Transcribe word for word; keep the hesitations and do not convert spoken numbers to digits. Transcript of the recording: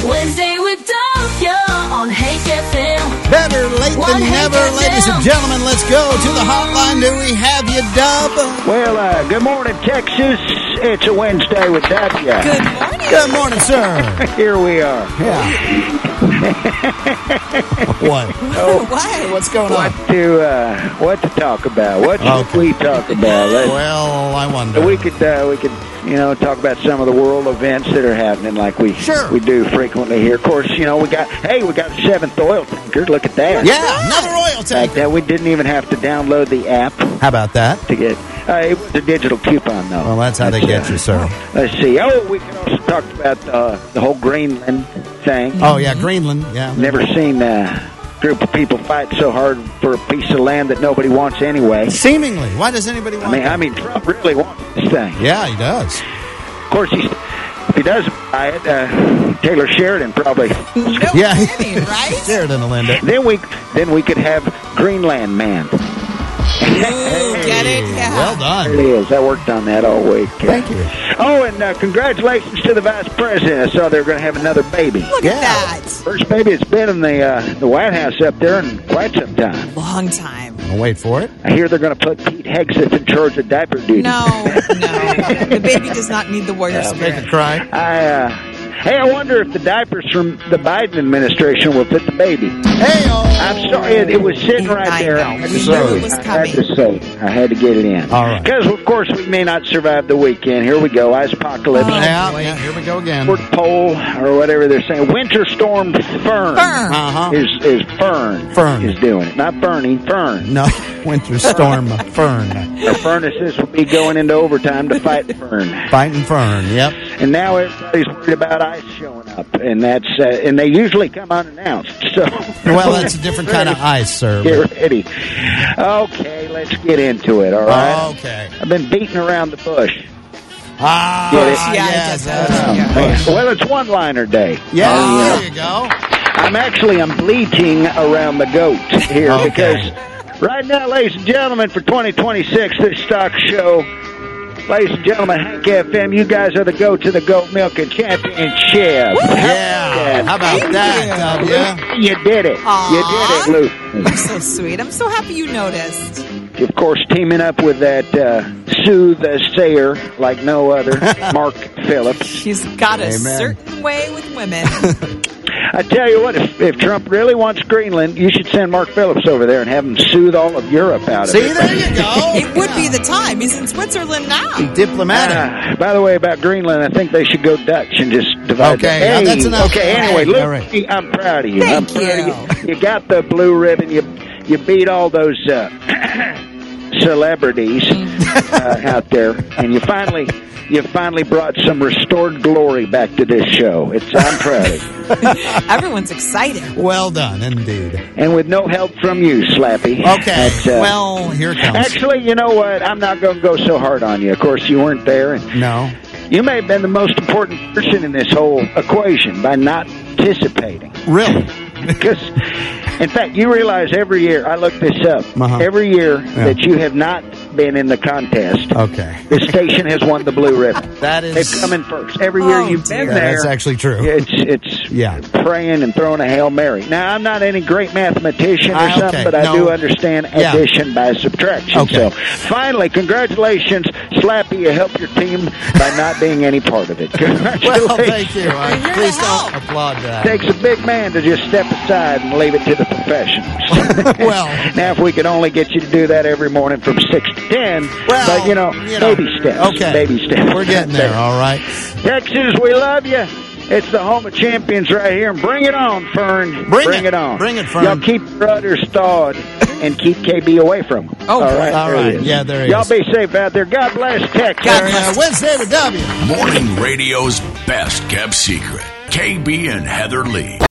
Wednesday with W on Hank F M. Better late than never, ladies and gentlemen. Let's go to the hotline. Do we have you, Dub? Well, uh, good morning, Texas. It's a Wednesday with W. Good morning. Good morning, sir. Here we are. Yeah. What? Oh, What? What's going what on? to uh, what to talk about? What should Okay. we talk about? Let's- Well, I wonder. we could uh, we could you know talk about some of the world events that are happening, like we Sure. we do frequently here. Of course, you know we got hey we got a seventh oil tanker. Look at that. Yeah, another oil Like tank. that, we didn't even have to download the app How about that? to get. Uh, it was a digital coupon, though. Well, that's how they get you, sir. Let's see. Oh, we can also talk about uh, the whole Greenland thing. Oh, yeah, Greenland. Yeah. Never seen a group of people fight so hard for a piece of land that nobody wants anyway. Seemingly. Why does anybody want I mean, that? I mean, Trump really wants this thing. Yeah, he does. Of course, he's, if he doesn't buy it, uh, Taylor Sheridan probably. No Yeah. kidding, right? Sheridan will end it. Then we then we could have Greenland Man. Ooh, get it? Yeah. Well There it done. is. I worked on that all week. Thank you. Oh, and uh, congratulations to the vice president. I saw they were going to have another baby. Look Yeah. at that. First baby that's been in the uh, the White House up there in quite some time. Long time. I'll wait for it. I hear they're going to put Pete Hegseth in charge of diaper duty. No, no. The baby does not need the warrior Make spirit. it cry. I, uh, hey, I wonder if the diapers from the Biden administration will fit the baby. Hey, oh. I'm sorry, it, it was sitting right I there. know. I had to We say knew it. it was I had coming. to say it. I had to get it in. All right. Because, of course, we may not survive the weekend. Here we go. Ice apocalypse. Oh. Yeah, boy. yeah, here we go again. North Pole, or whatever they're saying. Winter Storm Fern. Fern. Uh-huh. Is, is Fern. Fern. Is doing it. Not Bernie, Fern. No, Winter Storm Fern. The furnaces will be going into overtime to fight Fern. Fighting Fern, yep. And now everybody's worried about ice showing up, and that's uh, and they usually come unannounced. So Well, that's a different kind of ice, sir. get ready. Okay, let's get into it. All right. Okay. I've been beating around the bush. Ah, Get it? Yeah, it yes, does. that's- Yeah. Well, it's one-liner day. Yeah, Uh, there you go. I'm actually I'm bleating around the goat here Okay. because right now, ladies and gentlemen, for twenty twenty-six, this stock show, ladies and gentlemen, Hank F M, you guys are the goat to the goat milking championship. Yeah, how about Thank that, you. W? You did it. Aw. You did it, Lou. You're so sweet. I'm so happy you noticed. Of course, teaming up with that uh, soothsayer like no other, Mark Phillips. She's got a Amen. certain way with women. I tell you what, if, if Trump really wants Greenland, you should send Mark Phillips over there and have him soothe all of Europe out of See, it. there you go. It would be the time. He's in Switzerland now. Diplomatic. Uh, by the way, about Greenland, I think they should go Dutch and just divide. Okay, the, now hey, that's enough. Okay, All anyway, right, Luke, all right. I'm proud of you. Thank I'm proud you. of you. You got the blue ribbon. You you beat all those uh, celebrities uh, out there, and you finally. You finally brought some restored glory back to this show. It's I'm proud of you. Everyone's excited. Well done, indeed. And with no help from you, Slappy. Okay, That's, uh, well, here it comes. Actually, you know what? I'm not going to go so hard on you. Of course, you weren't there. And No. you may have been the most important person in this whole equation by not participating. Really? Because, in fact, you realize every year, I looked this up, Uh-huh. every year Yeah. that you have not been in the contest, Okay. the station has won the blue ribbon. That is... They've come in first. Every year Oh, you've dear. been there. That's actually true. It's it's Yeah. praying and throwing a Hail Mary. Now, I'm not any great mathematician or Ah, okay. something, but I No. do understand Yeah. addition by subtraction. Okay. So, finally, congratulations, Slappy. You helped your team by not being any part of it. Congratulations. Well, thank you. Uh, here to please help. don't applaud that. Takes a big man to just step aside and leave it to the professionals. Well. now if we could only get you to do that every morning from six to ten, Well, but you know, you know, baby steps. okay. Baby steps. We're getting there, all right? Texas, we love you. It's the home of champions right here. And bring it on, Fern. Bring it. it on. Bring it, Fern. Y'all keep your udders thawed and keep K B away from them. Oh, all right. all there right. it is. Yeah, there he Y'all is. be safe out there. God bless Texas. God There, uh, Wednesday with W. Morning radio's best kept secret. K B and Heather Lee.